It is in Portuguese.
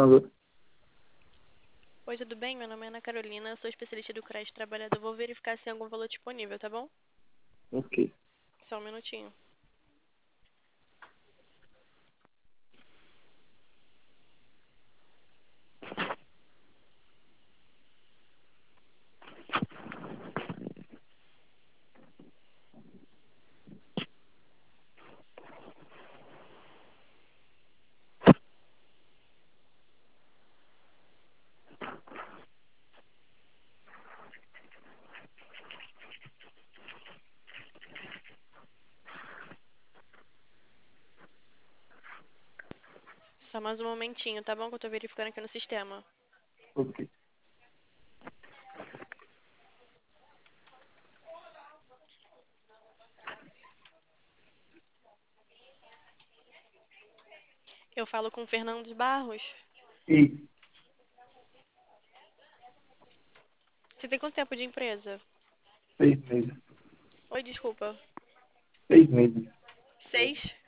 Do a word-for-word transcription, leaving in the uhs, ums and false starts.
Alô? Oi, tudo bem? Meu nome é Ana Carolina, sou especialista do crédito trabalhador. Vou verificar se tem algum valor disponível, tá bom? Ok. Só um minutinho. Só mais um momentinho, tá bom? Que eu tô verificando aqui no sistema. Ok. Eu falo com o Fernando Barros. E Você tem quanto tempo de empresa? seis meses. Oi, desculpa. Seis meses. Seis?